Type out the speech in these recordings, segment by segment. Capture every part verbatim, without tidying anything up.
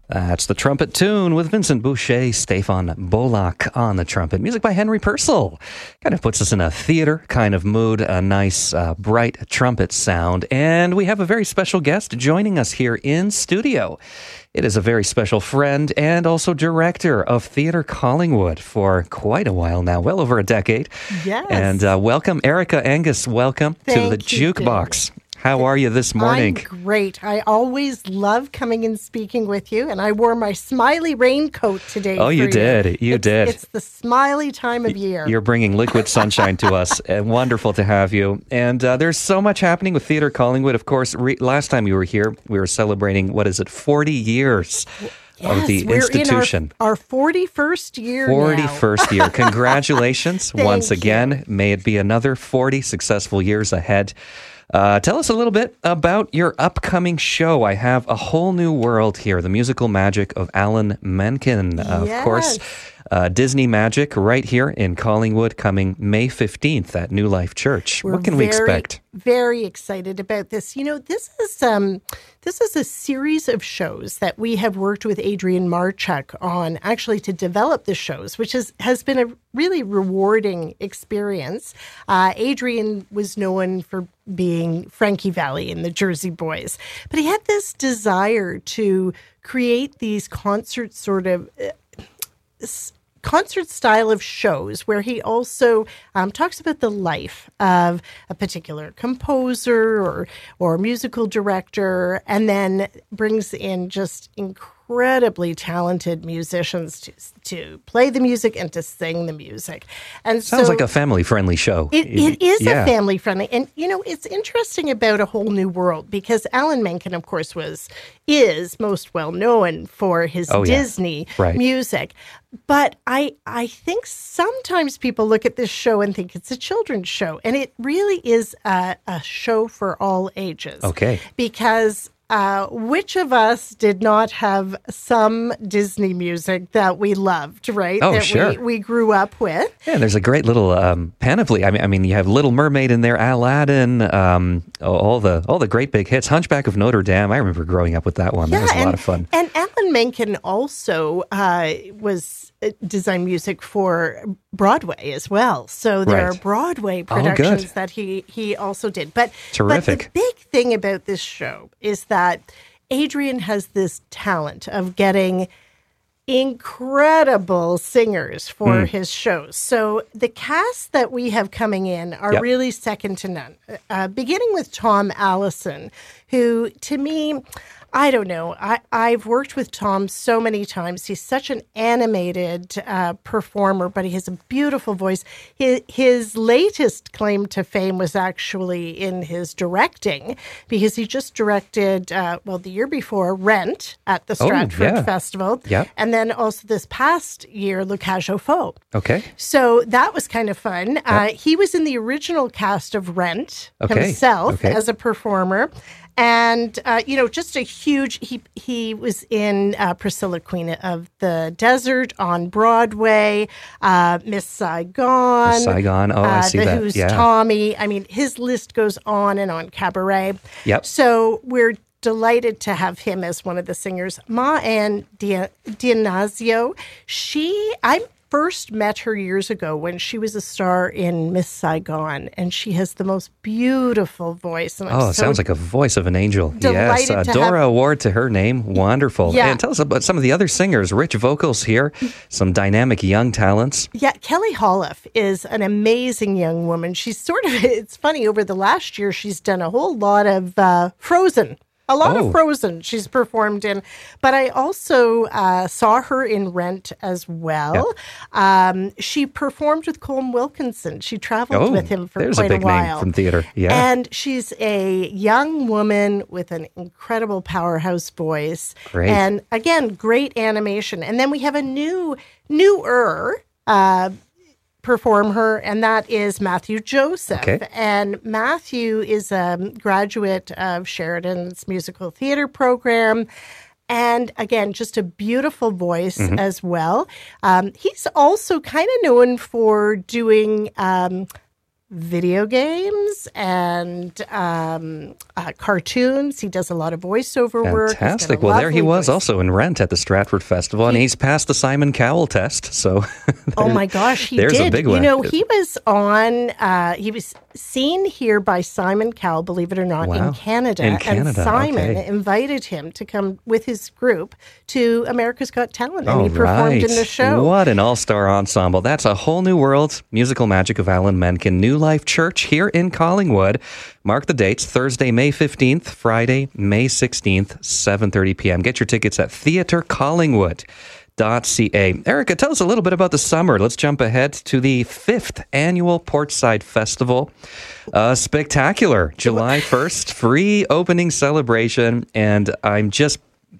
That's the trumpet tune with Vincent Boucher, Stefan Bolak on the trumpet. Music by Henry Purcell. Kind of puts us in a theater kind of mood, a nice, uh, bright trumpet sound. And we have a very special guest joining us here in studio. It is a very special friend and also director of Theatre Collingwood for quite a while now, well over a decade. Yes. And uh, welcome, Erica Angus. Welcome Thank to the you, Jukebox. How are you this morning? I'm great. I always love coming and speaking with you, and I wore my smiley raincoat today. Oh, for you did. You it's, did. It's the smiley time of year. You're bringing liquid sunshine to us, and wonderful to have you. And uh, there's so much happening with Theatre Collingwood. Of course, re- last time you were here, we were celebrating, what is it, forty years Yes, of the we're institution. In our, our forty-first year forty-first now. year. Congratulations once again. You. May it be another forty successful years ahead. Uh, tell us a little bit about your upcoming show. I have A Whole New World here, the musical magic of Alan Menken, yes. of course. Uh, Disney Magic right here in Collingwood coming May fifteenth at New Life Church. We're what can very, we expect? Very excited about this. You know, this is um, this is a series of shows that we have worked with Adrian Marchuk on actually to develop the shows, which is, has been a really rewarding experience. Uh, Adrian was known for being Frankie Valli in the Jersey Boys, but he had this desire to create these concert sort of uh, concert style of shows where he also um, talks about the life of a particular composer or or musical director, and then brings in just incredibly talented musicians to to play the music and to sing the music. And Sounds so like a family-friendly show. It, it is yeah. a family-friendly. And, you know, it's interesting about A Whole New World because Alan Menken, of course, was is most well known for his oh, Disney yeah. right. music. But I I think sometimes people look at this show and think it's a children's show. And it really is a, a show for all ages. Okay. Because Uh, which of us did not have some Disney music that we loved, right? Oh, that sure. we, we grew up with. Yeah, there's a great little um, panoply. I mean, I mean, you have Little Mermaid in there, Aladdin, um, all the all the great big hits. Hunchback of Notre Dame. I remember growing up with that one. Yeah, that was a and, lot of fun. And Alan Menken also uh, was designed music for Broadway as well. So there right. are Broadway Oh, productions good. that he he also did. But Terrific. But the big thing about this show is that Adrian has this talent of getting incredible singers for mm. his shows. So the cast that we have coming in are yep. really second to none. Uh, beginning with Tom Allison, who to me, I don't know. I, I've worked with Tom so many times. He's such an animated uh, performer, but he has a beautiful voice. His, his latest claim to fame was actually in his directing, because he just directed, uh, well, the year before, Rent at the Stratford oh, yeah. Festival. Yep. And then also this past year, Le Cage aux Folles. Okay. So that was kind of fun. Yep. Uh, he was in the original cast of Rent okay. himself okay. as a performer. And, uh, you know, just a huge, he he was in uh, Priscilla, Queen of the Desert on Broadway, uh, Miss Saigon. Miss Saigon, oh, I uh, see the that, Who's yeah. Tommy. I mean, his list goes on and on, Cabaret. Yep. So we're delighted to have him as one of the singers. Ma Ann Di- Dionazio, she, I first met her years ago when she was a star in Miss Saigon, and she has the most beautiful voice. And I'm oh, it so sounds like a voice of an angel. Yes, delighted uh, to Dora have- Award to her name. Wonderful. Yeah. And tell us about some of the other singers. Rich vocals here, some dynamic young talents. Yeah, Kelly Holliff is an amazing young woman. She's sort of, it's funny, over the last year, she's done a whole lot of uh, Frozen. A lot oh. of Frozen she's performed in. But I also uh, saw her in Rent as well. Yep. Um, she performed with Colm Wilkinson. She traveled oh, with him for there's quite a big a while. name from theater. Yeah. And she's a young woman with an incredible powerhouse voice. Great. And again, great animation. And then we have a new, newer uh perform her, and that is Matthew Joseph. Okay. And Matthew is a graduate of Sheridan's musical theater program. And again, just a beautiful voice mm-hmm. as well. Um, he's also kind of known for doing um, video games and um, uh, cartoons. He does a lot of voiceover work. Fantastic. Well, there he was voice. also in Rent at the Stratford Festival, he, and he's passed the Simon Cowell test. So, oh my gosh, he there's did. a big one. You know, he was on. Uh, he was seen here by Simon Cowell, believe it or not, wow. in Canada. In Canada, and Simon okay. invited him to come with his group to America's Got Talent, and oh, he performed right. in the show. What an all-star ensemble! That's A Whole New World, musical magic of Alan Menken, New Life Church here in Collingwood. Mark the dates: Thursday, May fifteenth, Friday, May sixteenth, seven thirty p.m. Get your tickets at theatre collingwood dot c a. Erica, tell us a little bit about the summer. Let's jump ahead to the fifth annual Porchside Festival. Uh, spectacular. July first, free opening celebration, and I'm just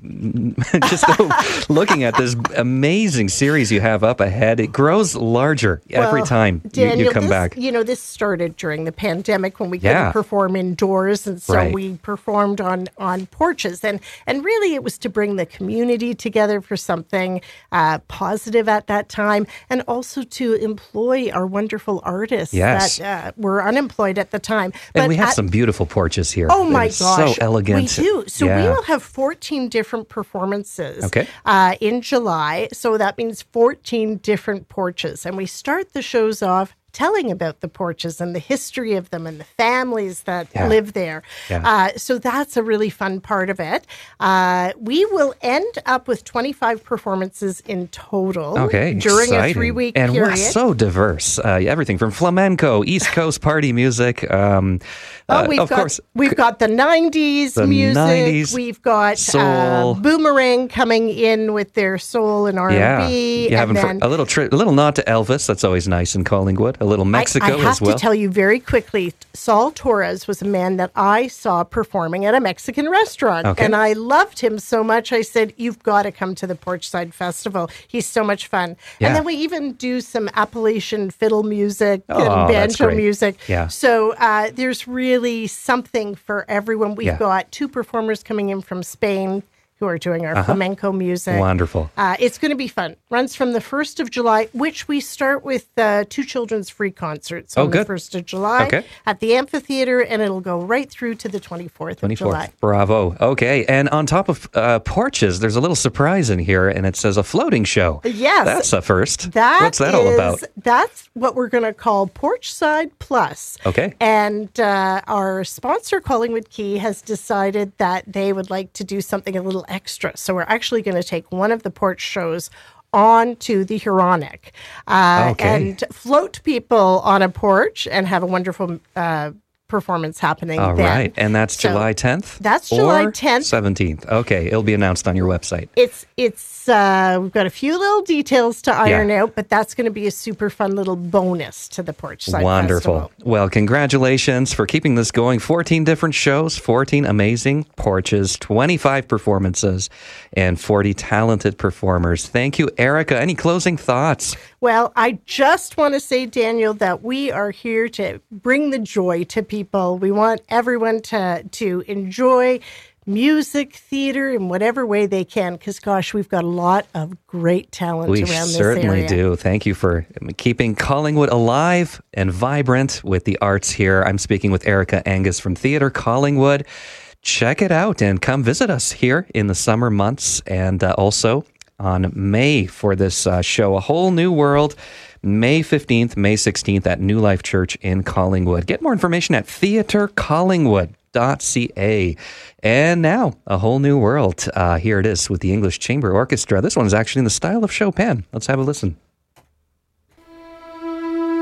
just looking at this amazing series you have up ahead. It grows larger every well, time Daniel, you, you come this, back. You know, this started during the pandemic when we yeah. couldn't perform indoors, and so right. we performed on, on porches. And, and really, it was to bring the community together for something uh, positive at that time, and also to employ our wonderful artists yes. that uh, were unemployed at the time. But and we have at, some beautiful porches here. Oh, my it's gosh. So elegant. We do. So yeah. we will have fourteen different performances okay. uh, in July. So that means fourteen different porches. And we start the shows off telling about the porches and the history of them and the families that yeah. live there. Yeah. Uh, so that's a really fun part of it. Uh, we will end up with twenty-five performances in total okay. during Exciting. a three-week and period. And we're so diverse. Uh, everything from flamenco, East Coast party music. Um, oh, uh, we've of got, course. We've got the nineties the music. nineties, we've got soul. Uh, Boomerang coming in with their soul and R and B. Yeah, you have then, a little tri- a little nod to Elvis. That's always nice in Collingwood. A little Mexico I, I have as well. to tell you very quickly, Saul Torres was a man that I saw performing at a Mexican restaurant. Okay. And I loved him so much, I said, you've got to come to the Porchside Festival. He's so much fun. Yeah. And then we even do some Appalachian fiddle music oh, and that's banjo great. music. Yeah. So uh, there's really something for everyone. We've yeah. got two performers coming in from Spain who are doing our uh-huh. flamenco music. Wonderful. Uh, it's going to be fun. Runs from the first of July, which we start with uh, two children's free concerts on oh, good. the first of July okay. at the amphitheater, and it'll go right through to the twenty-fourth of July. Bravo. Okay. And on top of uh, porches, there's a little surprise in here, and it says a floating show. Yes. That's a first. That What's that is, all about? That's what we're going to call Porchside Plus. Okay. And uh, our sponsor, Collingwood Quay, has decided that they would like to do something a little extra. So we're actually going to take one of the porch shows on to the Huronic uh, okay. and float people on a porch and have a wonderful uh, performance happening All then. right. And that's So July tenth? That's July tenth. seventeenth. Okay. It'll be announced on your website. It's, it's, uh, we've got a few little details to iron yeah. out, but that's going to be a super fun little bonus to the Porchside Wonderful. Festival. Well, congratulations for keeping this going. fourteen different shows, fourteen amazing porches, twenty-five performances, and forty talented performers. Thank you, Erica. Any closing thoughts? Well, I just want to say, Daniel, that we are here to bring the joy to people. We want everyone to, to enjoy music, theater, in whatever way they can, because, gosh, we've got a lot of great talent we around this area. We certainly do. Thank you for keeping Collingwood alive and vibrant with the arts here. I'm speaking with Erica Angus from Theatre Collingwood. Check it out and come visit us here in the summer months, and uh, also on May for this uh, show, A Whole New World, May fifteenth, May sixteenth at New Life Church in Collingwood. Get more information at theatre collingwood dot c a. And now, A Whole New World. Uh, here it is with the English Chamber Orchestra. This one is actually in the style of Chopin. Let's have a listen.